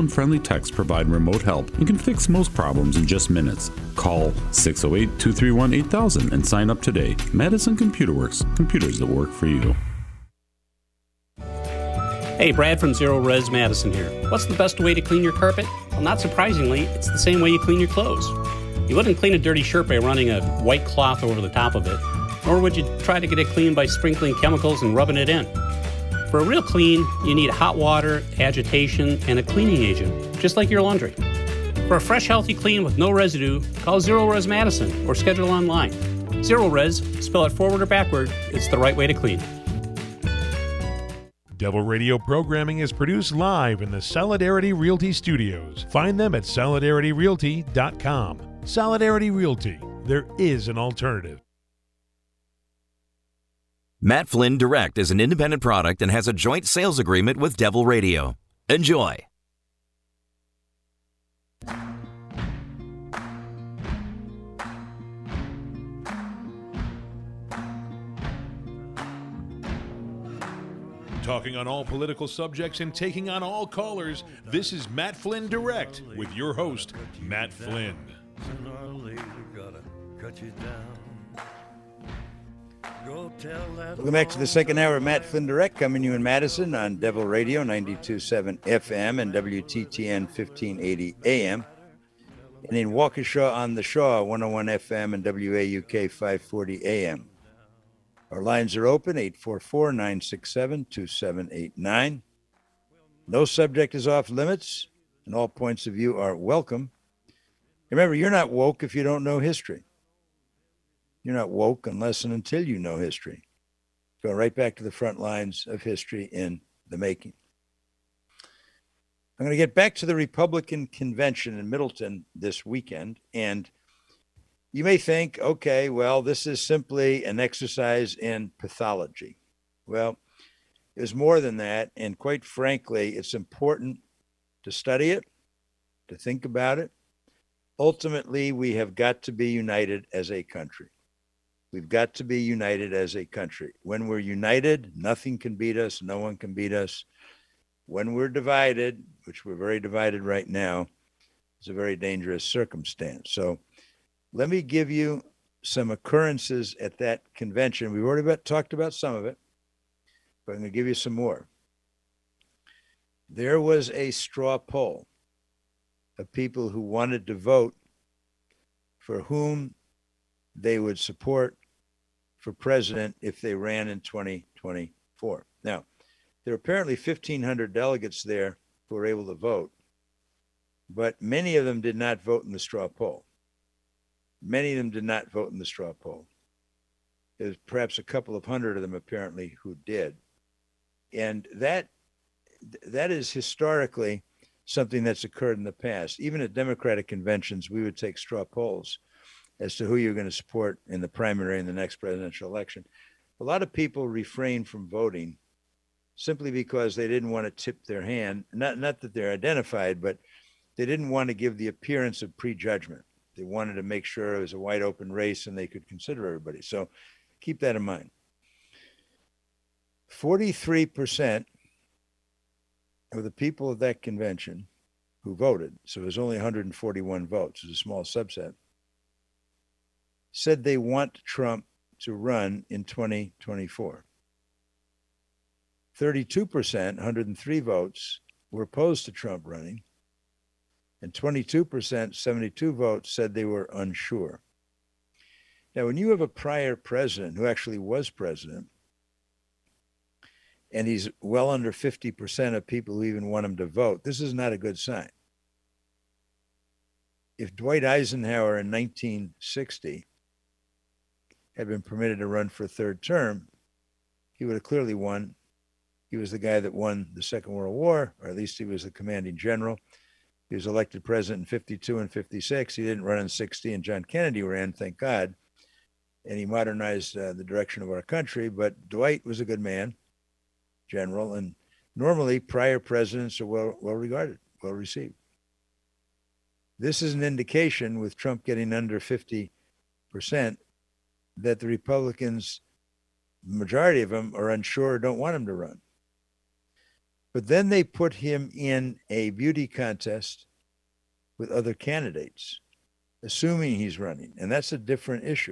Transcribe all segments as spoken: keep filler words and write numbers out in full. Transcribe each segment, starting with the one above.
friendly techs provide remote help and can fix most problems in just minutes. Call six oh eight, two three one, eight thousand and sign up today. Madison Computer Works, computers that work for you. Hey, Brad from Zero Res Madison here. What's the best way to clean your carpet? Well, not surprisingly, it's the same way you clean your clothes. You wouldn't clean a dirty shirt by running a white cloth over the top of it, nor would you try to get it clean by sprinkling chemicals and rubbing it in. For a real clean, you need hot water, agitation, and a cleaning agent, just like your laundry. For a fresh, healthy clean with no residue, call Zero Res Madison or schedule online. Zero Res, spell it forward or backward, it's the right way to clean. Devil Radio programming is produced live in the Solidarity Realty Studios. Find them at solidarity realty dot com. Solidarity Realty. There is an alternative. Matt Flynn Direct is an independent product and has a joint sales agreement with Devil Radio. Enjoy. Talking on all political subjects and taking on all callers, this is Matt Flynn Direct with your host, Matt Flynn. Welcome back to the second hour of Matt Flynn Direct, coming to you in Madison on Devil Radio ninety-two point seven F M and W T T N fifteen eighty A M. And in Waukesha on the Shaw, one oh one F M and W A U K five forty A M. Our lines are open, eight four four, nine six seven, two seven eight nine. No subject is off limits, and all points of view are welcome. Remember, you're not woke if you don't know history. You're not woke unless and until you know history. Go right back to the front lines of history in the making. I'm going to get back to the Republican convention in Middleton this weekend, and you may think, okay, well, this is simply an exercise in pathology. Well, there's more than that. And quite frankly, it's important to study it, to think about it. Ultimately, we have got to be united as a country. We've got to be united as a country. When we're united, nothing can beat us. No one can beat us. When we're divided, which we're very divided right now, it's a very dangerous circumstance. So let me give you some occurrences at that convention. We've already about, talked about some of it, but I'm going to give you some more. There was a straw poll of people who wanted to vote for whom they would support for president if they ran in twenty twenty-four. Now, there are apparently fifteen hundred delegates there who were able to vote, but many of them did not vote in the straw poll. Many of them did not vote in the straw poll. There's perhaps a couple of hundred of them apparently who did. And that that is historically something that's occurred in the past. Even at Democratic conventions, we would take straw polls as to who you're going to support in the primary in the next presidential election. A lot of people refrain from voting simply because they didn't want to tip their hand. Not, not that they're identified, but they didn't want to give the appearance of prejudgment. They wanted to make sure it was a wide open race and they could consider everybody. So keep that in mind. forty-three percent of the people of that convention who voted, so it was only one hundred forty-one votes, it was a small subset, said they want Trump to run in twenty twenty-four. thirty-two percent, one hundred three votes, were opposed to Trump running. And twenty-two percent, seventy-two votes, said they were unsure. Now, when you have a prior president who actually was president, and he's well under fifty percent of people who even want him to vote, this is not a good sign. If Dwight Eisenhower in nineteen sixty had been permitted to run for a third term, he would have clearly won. He was the guy that won the Second World War, or at least he was the commanding general. He was elected president in fifty-two and fifty-six. He didn't run in sixty, and John Kennedy ran, thank God. And he modernized uh, the direction of our country. But Dwight was a good man, general, and normally prior presidents are well, well regarded, well received. This is an indication, with Trump getting under fifty percent, that the Republicans, the majority of them, are unsure or don't want him to run. But then they put him in a beauty contest with other candidates, assuming he's running. And that's a different issue.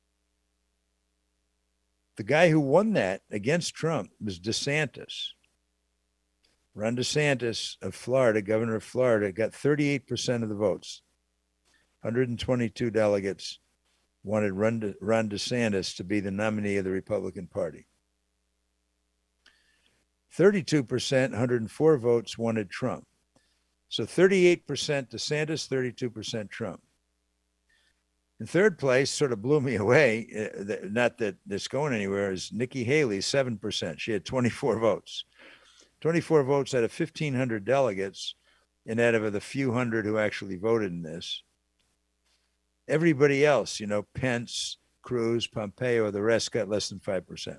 The guy who won that against Trump was DeSantis. Ron DeSantis of Florida, governor of Florida, got thirty-eight percent of the votes. one hundred twenty-two delegates wanted Ron, De, Ron DeSantis to be the nominee of the Republican Party. thirty-two percent, one hundred four votes, wanted Trump. So thirty-eight percent DeSantis, thirty-two percent Trump. In third place, sort of blew me away, uh, not that it's going anywhere, is Nikki Haley, seven percent. She had twenty-four votes. twenty-four votes out of fifteen hundred delegates, and out of the few hundred who actually voted in this. Everybody else, you know, Pence, Cruz, Pompeo, the rest got less than five percent.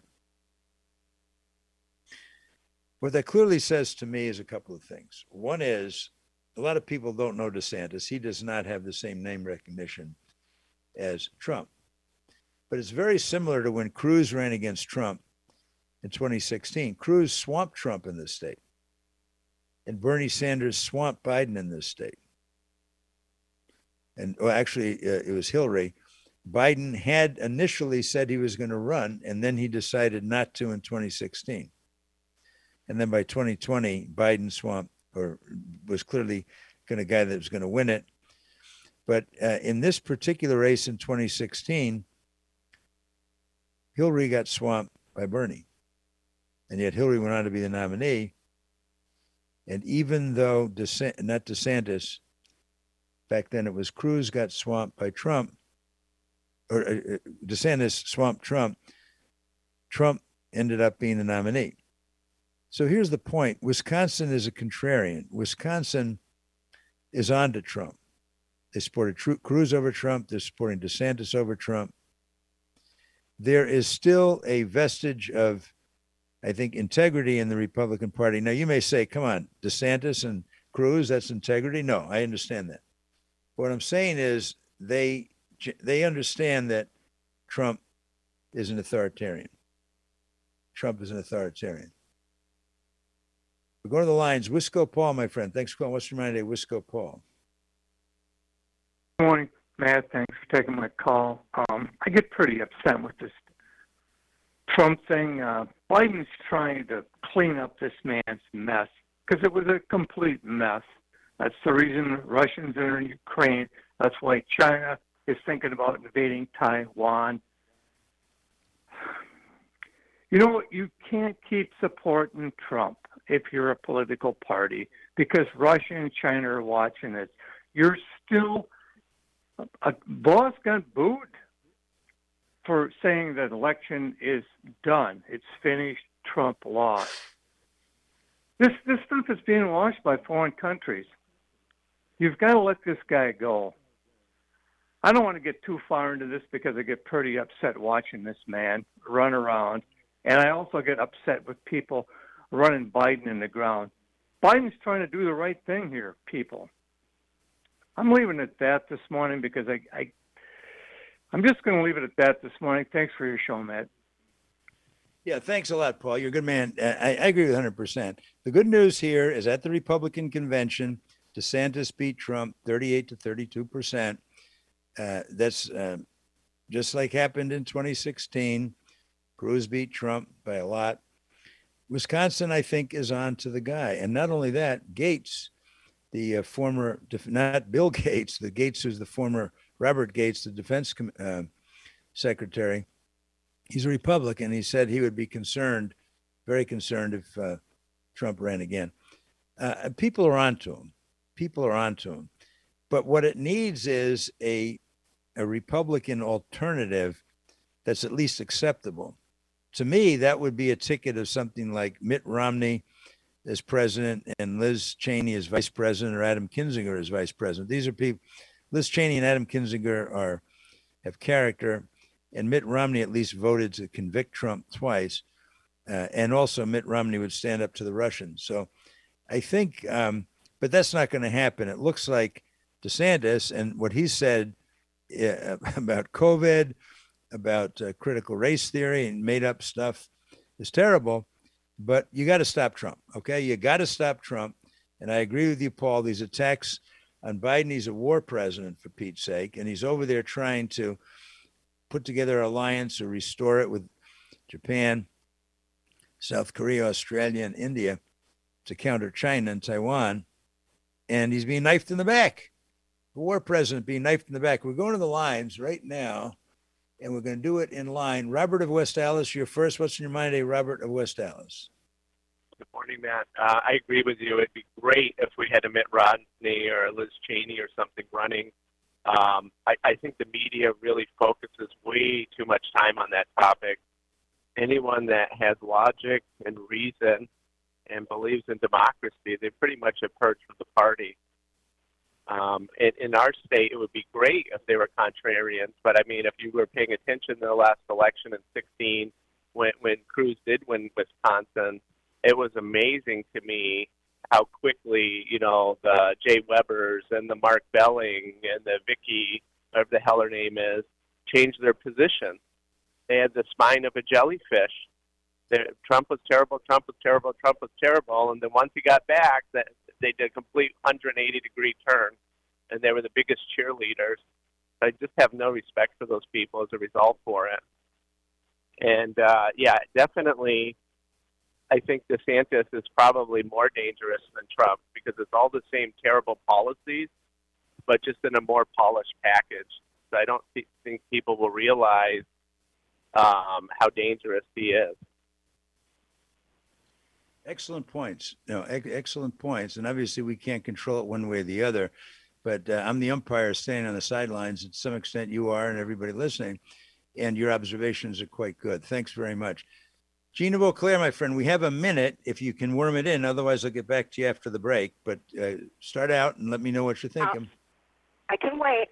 What that clearly says to me is a couple of things. One is, a lot of people don't know DeSantis. He does not have the same name recognition as Trump. But it's very similar to when Cruz ran against Trump in twenty sixteen. Cruz swamped Trump in this state. And Bernie Sanders swamped Biden in this state. And well, actually, uh, it was Hillary. Biden had initially said he was going to run, and then he decided not to in twenty sixteen. And then by twenty twenty, Biden swamped, or was clearly going to guy that was going to win it. But uh, in this particular race in twenty sixteen, Hillary got swamped by Bernie. And yet Hillary went on to be the nominee. And even though, DeSantis, not DeSantis, back then it was Cruz got swamped by Trump, or uh, DeSantis swamped Trump, Trump ended up being the nominee. So here's the point. Wisconsin is a contrarian. Wisconsin is on to Trump. They supported Cruz over Trump. They're supporting DeSantis over Trump. There is still a vestige of, I think, integrity in the Republican Party. Now, you may say, come on, DeSantis and Cruz, that's integrity? No, I understand that. What I'm saying is they they understand that Trump is an authoritarian. Trump is an authoritarian. We're going to the lines. Wisco Paul, my friend. Thanks for calling. What's your mind today? Wisco Paul. Good morning, Matt. Thanks for taking my call. Um, I get pretty upset with this Trump thing. Uh, Biden's trying to clean up this man's mess because it was a complete mess. That's the reason Russians are in Ukraine. That's why China is thinking about invading Taiwan. You know what? You can't keep supporting Trump if you're a political party because Russia and China are watching it. You're still... A boss got booed for saying that election is done. It's finished. Trump lost. This this stuff is being watched by foreign countries. You've got to let this guy go. I don't want to get too far into this because I get pretty upset watching this man run around. And I also get upset with people running Biden in the ground. Biden's trying to do the right thing here, people. I'm leaving it at that this morning because I, I, I'm just going to leave it at that this morning. Thanks for your show, Matt. Yeah, thanks a lot, Paul. You're a good man. I, I agree with one hundred percent. The good news here is at the Republican convention, DeSantis beat Trump thirty-eight to thirty-two percent. Uh, that's uh, just like happened in twenty sixteen. Cruz beat Trump by a lot. Wisconsin, I think, is on to the guy. And not only that, Gates, the uh, former, not Bill Gates, the Gates who's the former Robert Gates, the defense uh, secretary, he's a Republican. He said he would be concerned, very concerned if uh, Trump ran again. Uh, people are onto him. People are onto him. But what it needs is a, a Republican alternative that's at least acceptable. To me, that would be a ticket of something like Mitt Romney as president and Liz Cheney as vice president, or Adam Kinzinger as vice president. These are people, Liz Cheney and Adam Kinzinger are have character, and Mitt Romney at least voted to convict Trump twice. Uh, and also Mitt Romney would stand up to the Russians. So I think, um, but that's not going to happen. It looks like DeSantis and what he said uh, about COVID, about uh, critical race theory and made up stuff is terrible. but you got to stop Trump. Okay. You got to stop Trump. And I agree with you, Paul, these attacks on Biden, he's a war president, for Pete's sake. And he's over there trying to put together an alliance or restore it with Japan, South Korea, Australia, and India to counter China and Taiwan. And he's being knifed in the back. The war president being knifed in the back. We're going to the lines right now, and we're going to do it in line. Robert of West Allis, you're first. What's in your mind today, Robert of West Allis? Good morning, Matt. Uh, I agree with you. It'd be great if we had a Mitt Romney or Liz Cheney or something running. Um, I, I think the media really focuses way too much time on that topic. Anyone that has logic and reason and believes in democracy, they pretty much have purged from the party. Um, in, in our state, it would be great if they were contrarians. But, I mean, if you were paying attention to the last election in sixteen, when, when Cruz did win Wisconsin, it was amazing to me how quickly, you know, the Jay Webbers and the Mark Belling and the Vicky, whatever the hell her name is, changed their position. They had the spine of a jellyfish. They're, Trump was terrible, Trump was terrible, Trump was terrible. And then once he got back, that they did a complete one hundred eighty degree turn, and they were the biggest cheerleaders. I just have no respect for those people as a result for it. And, uh, yeah, definitely, I think DeSantis is probably more dangerous than Trump because it's all the same terrible policies, but just in a more polished package. So I don't th- think people will realize um, how dangerous he is. Excellent points. No, ex- excellent points. And obviously we can't control it one way or the other, but uh, I'm the umpire staying on the sidelines. To some extent you are, and everybody listening, and your observations are quite good. Thanks very much. Gina Beauclair, my friend, we have a minute if you can worm it in. Otherwise, I'll get back to you after the break. But uh, start out and let me know what you're thinking. Oh, I can wait.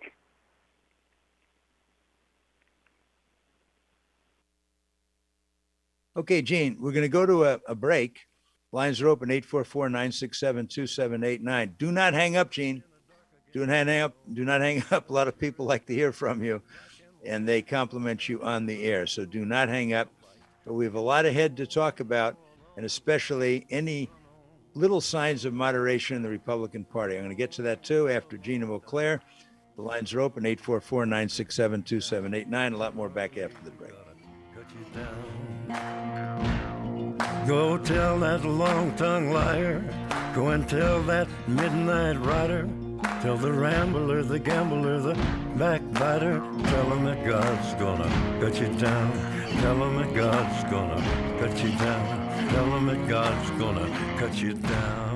Okay, Gene, we're going to go to a, a break. Lines are open, eight four four, nine six seven, two seven eight nine. Do not hang up, Gene. Do not hang up. Do not hang up. A lot of people like to hear from you, and they compliment you on the air. So do not hang up. But we have a lot ahead to talk about, and especially any little signs of moderation in the Republican Party. I'm going to get to that, too, after Gina Beauclair. The lines are open, eight four four, nine six seven, two seven eight nine. A lot more back after the break. Go tell that long-tongued liar. Go and tell that midnight rider. Tell the rambler, the gambler, the backbiter. Tell him that God's gonna cut you down. Tell him that God's gonna cut you down. Tell him that God's gonna cut you down.